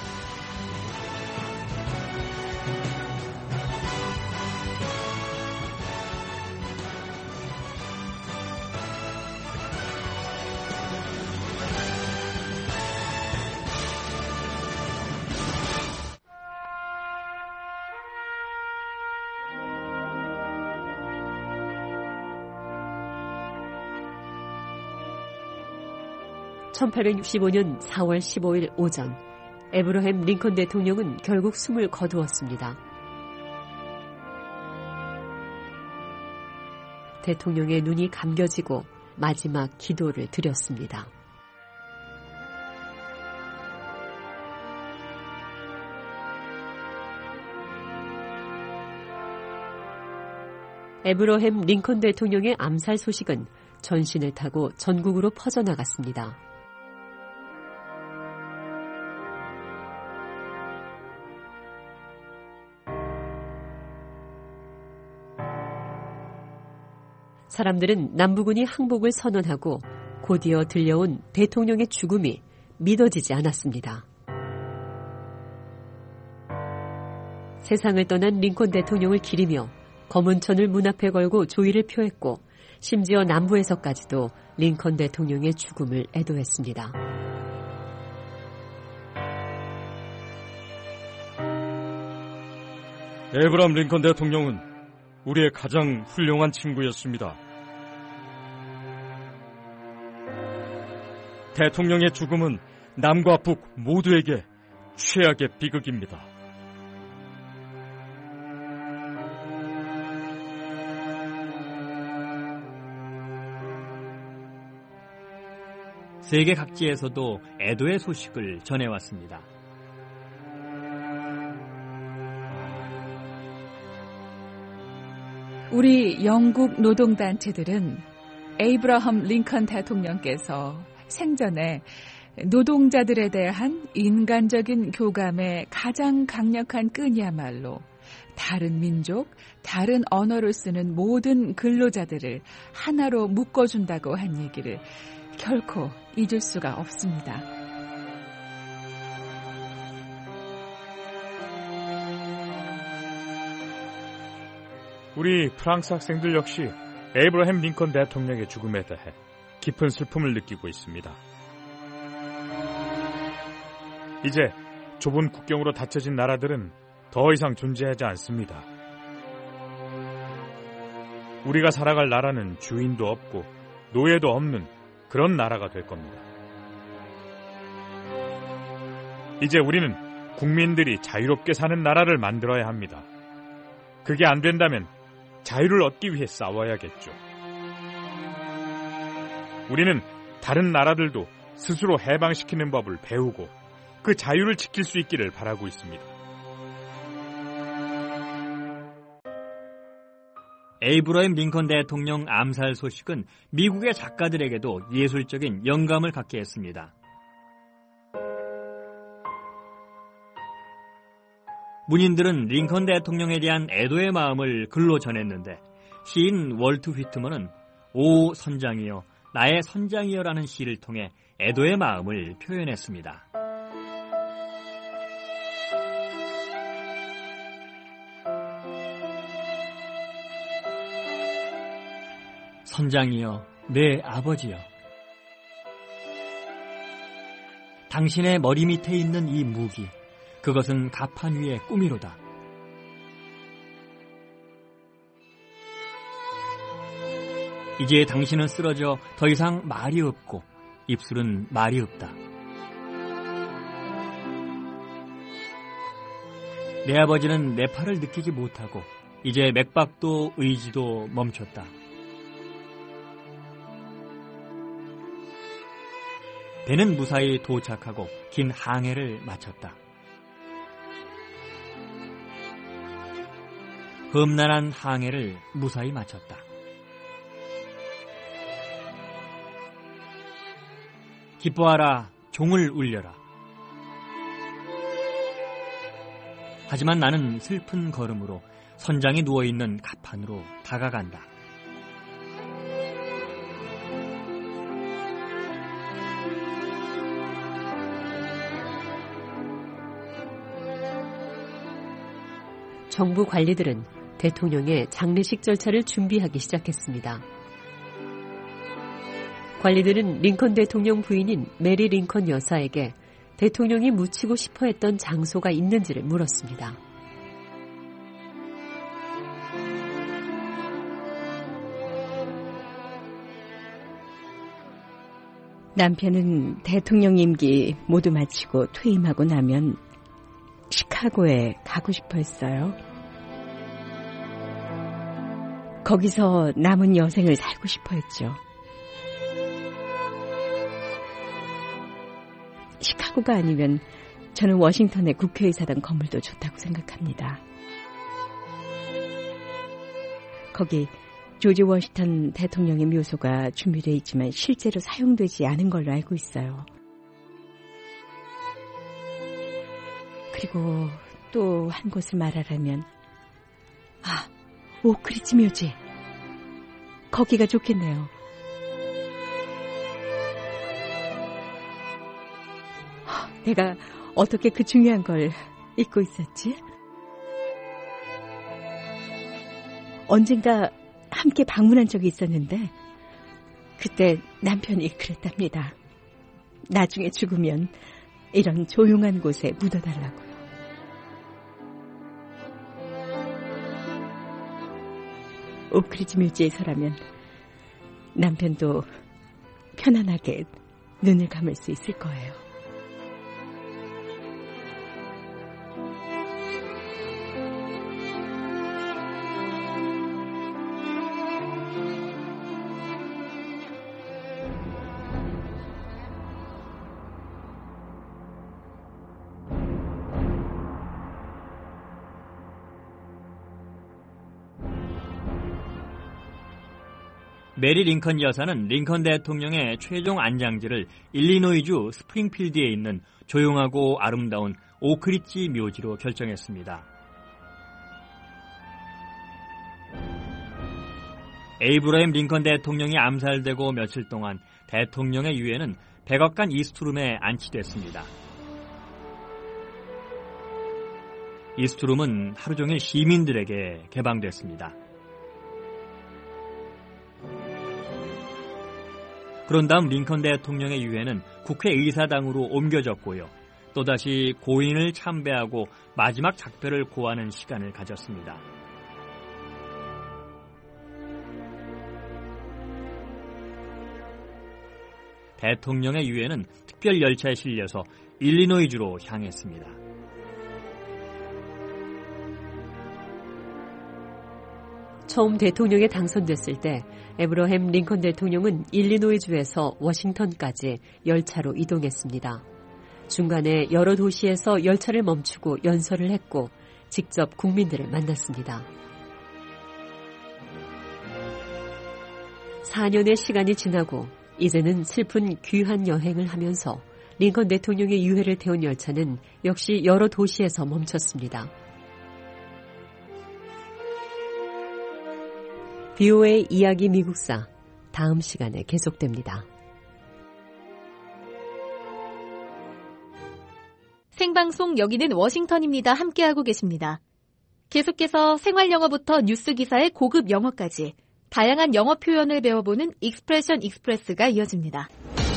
(1865년 4월 15일) 오전, 에브러햄 링컨 대통령은 결국 숨을 거두었습니다. 대통령의 눈이 감겨지고 마지막 기도를 드렸습니다. 에브러햄 링컨 대통령의 암살 소식은 전신을 타고 전국으로 퍼져나갔습니다. 사람들은 남부군이 항복을 선언하고 곧이어 들려온 대통령의 죽음이 믿어지지 않았습니다. 세상을 떠난 링컨 대통령을 기리며 검은 천을 문 앞에 걸고 조의를 표했고 심지어 남부에서까지도 링컨 대통령의 죽음을 애도했습니다. 에브러햄 링컨 대통령은 우리의 가장 훌륭한 친구였습니다. 대통령의 죽음은 남과 북 모두에게 최악의 비극입니다. 세계 각지에서도 애도의 소식을 전해왔습니다. 우리 영국 노동단체들은 에이브러함 링컨 대통령께서 생전에 노동자들에 대한 인간적인 교감의 가장 강력한 끈이야말로 다른 민족, 다른 언어를 쓰는 모든 근로자들을 하나로 묶어준다고 한 얘기를 결코 잊을 수가 없습니다. 우리 프랑스 학생들 역시 에이브러햄 링컨 대통령의 죽음에 대해 깊은 슬픔을 느끼고 있습니다. 이제 좁은 국경으로 닫혀진 나라들은 더 이상 존재하지 않습니다. 우리가 살아갈 나라는 주인도 없고 노예도 없는 그런 나라가 될 겁니다. 이제 우리는 국민들이 자유롭게 사는 나라를 만들어야 합니다. 그게 안 된다면 자유를 얻기 위해 싸워야겠죠. 우리는 다른 나라들도 스스로 해방시키는 법을 배우고 그 자유를 지킬 수 있기를 바라고 있습니다. 에이브러햄 링컨 대통령 암살 소식은 미국의 작가들에게도 예술적인 영감을 갖게 했습니다. 문인들은 링컨 대통령에 대한 애도의 마음을 글로 전했는데 시인 월트 휘트먼은 오 선장이여 나의 선장이여라는 시를 통해 애도의 마음을 표현했습니다. 선장이여 내 아버지여 당신의 머리 밑에 있는 이 무기 그것은 가판 위의 꿈이로다. 이제 당신은 쓰러져 더 이상 말이 없고 입술은 말이 없다. 내 아버지는 내 팔을 느끼지 못하고 이제 맥박도 의지도 멈췄다. 배는 무사히 도착하고 긴 항해를 마쳤다. 험난한 항해를 무사히 마쳤다. 기뻐하라, 종을 울려라. 하지만 나는 슬픈 걸음으로 선장이 누워있는 가판으로 다가간다. 정부 관리들은 대통령의 장례식 절차를 준비하기 시작했습니다. 관리들은 링컨 대통령 부인인 메리 링컨 여사에게 대통령이 묻히고 싶어 했던 장소가 있는지를 물었습니다. 남편은 대통령 임기 모두 마치고 퇴임하고 나면 시카고에 가고 싶어 했어요. 거기서 남은 여생을 살고 싶어 했죠. 시카고가 아니면 저는 워싱턴의 국회의사당 건물도 좋다고 생각합니다. 거기 조지 워싱턴 대통령의 묘소가 준비되어 있지만 실제로 사용되지 않은 걸로 알고 있어요. 그리고 또 한 곳을 말하라면 오크리지 묘지. 거기가 좋겠네요. 내가 어떻게 그 중요한 걸 잊고 있었지? 언젠가 함께 방문한 적이 있었는데 그때 남편이 그랬답니다. 나중에 죽으면 이런 조용한 곳에 묻어달라고요. 오크리지 묘지에서라면 남편도 편안하게 눈을 감을 수 있을 거예요. 메리 링컨 여사는 링컨 대통령의 최종 안장지를 일리노이주 스프링필드에 있는 조용하고 아름다운 오크리지 묘지로 결정했습니다. 에이브러햄 링컨 대통령이 암살되고 며칠 동안 대통령의 유해는 백악관 이스트룸에 안치됐습니다. 이스트룸은 하루 종일 시민들에게 개방됐습니다. 그런 다음 링컨 대통령의 유해는 국회의사당으로 옮겨졌고요. 또다시 고인을 참배하고 마지막 작별을 고하는 시간을 가졌습니다. 대통령의 유해는 특별 열차에 실려서 일리노이주로 향했습니다. 처음 대통령에 당선됐을 때 에브러햄 링컨 대통령은 일리노이주에서 워싱턴까지 열차로 이동했습니다. 중간에 여러 도시에서 열차를 멈추고 연설을 했고 직접 국민들을 만났습니다. 4년의 시간이 지나고 이제는 슬픈 귀한 여행을 하면서 링컨 대통령의 유해를 태운 열차는 역시 여러 도시에서 멈췄습니다. VOA 이야기 미국사 다음 시간에 계속됩니다. 생방송 여기는 워싱턴입니다. 함께하고 계십니다. 계속해서 생활영어부터 뉴스 기사의 고급 영어까지 다양한 영어 표현을 배워보는 익스프레션 익스프레스가 이어집니다.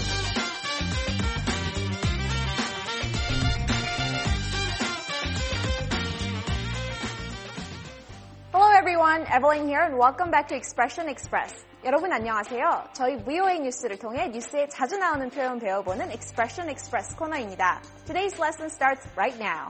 Hello everyone, Evelyn here and welcome back to Expression Express. 여러분 안녕하세요. 저희 VOA 뉴스를 통해 뉴스에 자주 나오는 표현 배워보는 Expression Express 코너입니다. Today's lesson starts right now.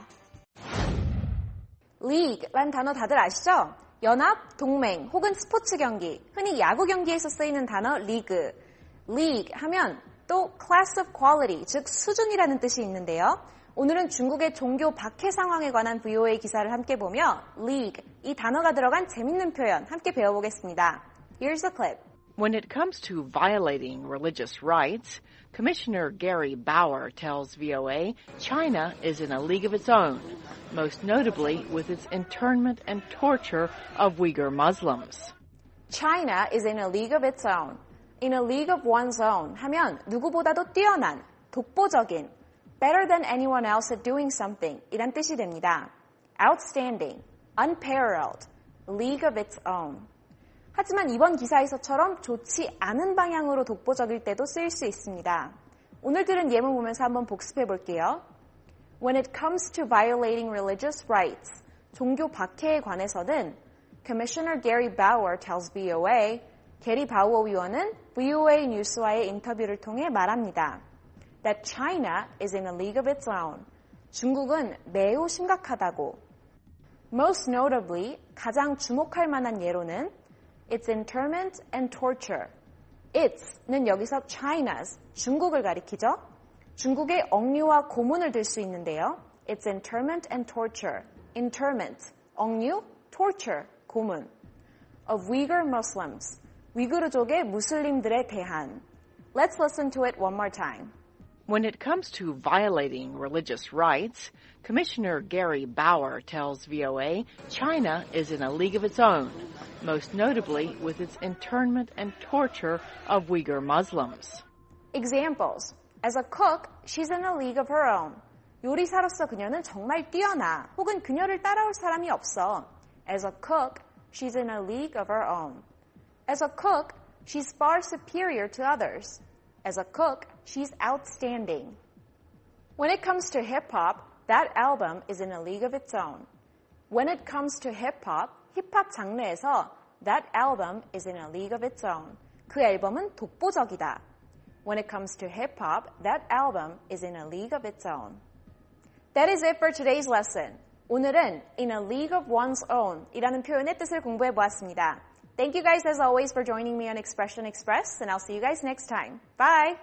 League란 단어 다들 아시죠? 연합, 동맹 혹은 스포츠 경기, 흔히 야구 경기에서 쓰이는 단어 리그. League 하면 또 class of quality, 즉 수준이라는 뜻이 있는데요. 오늘은 중국의 종교 박해 상황에 관한 VOA 기사를 함께 보며 League, 이 단어가 들어간 재밌는 표현 함께 배워보겠습니다. Here's a clip. When it comes to violating religious rights, Commissioner Gary Bauer tells VOA China is in a league of its own, most notably with its internment and torture of Uyghur Muslims. China is in a league of its own. In a league of one's own 하면 누구보다도 뛰어난, 독보적인, better than anyone else at doing something 이란 뜻이 됩니다. Outstanding, unparalleled, league of its own. 하지만 이번 기사에서처럼 좋지 않은 방향으로 독보적일 때도 쓰일 수 있습니다. 오늘 들은 예문 보면서 한번 복습해 볼게요. When it comes to violating religious rights, 종교 박해에 관해서는 Commissioner Gary Bauer tells VOA, 게리 바우어 위원은 VOA 뉴스와의 인터뷰를 통해 말합니다. That China is in a league of its own. 중국은 매우 심각하다고. Most notably, 가장 주목할 만한 예로는 its internment and torture. Its는 여기서 China's, 중국을 가리키죠. 중국의 억류와 고문을 들 수 있는데요. Its internment and torture. Internment, 억류, torture, 고문. Of Uyghur Muslims, 위구르족의 무슬림들에 대한. Let's listen to it one more time. When it comes to violating religious rights, Commissioner Gary Bauer tells VOA China is in a league of its own, most notably with its internment and torture of Uyghur Muslims. Examples. As a cook, she's in a league of her own. 요리사로서 그녀는 정말 뛰어나, 혹은 그녀를 따라올 사람이 없어. As a cook, she's in a league of her own. As a cook, she's far superior to others. As a cook, she's outstanding. When it comes to hip-hop, that album is in a league of its own. When it comes to hip-hop, 힙합 장르에서 that album is in a league of its own. 그 앨범은 독보적이다. When it comes to hip-hop, that album is in a league of its own. That is it for today's lesson. 오늘은 in a league of one's own 이라는 표현의 뜻을 공부해 보았습니다. Thank you guys as always for joining me on Expression Express, and I'll see you guys next time. Bye!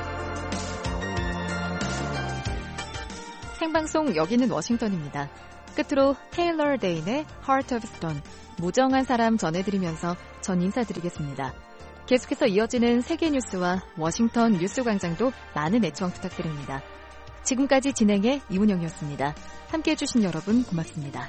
생방송 여기는 워싱턴입니다. 끝으로 테일러 데인의 Heart of Stone, 무정한 사람 전해드리면서 전 인사드리겠습니다. 계속해서 이어지는 세계 뉴스와 워싱턴 뉴스광장도 많은 애청 부탁드립니다. 지금까지 진행의 이운영이었습니다. 함께해 주신 여러분 고맙습니다.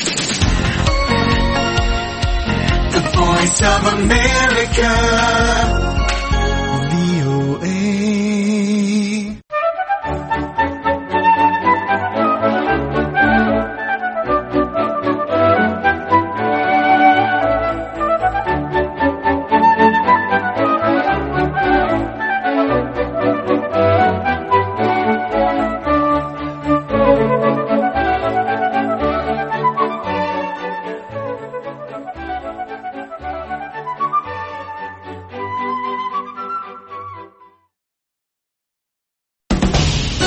Voice of America.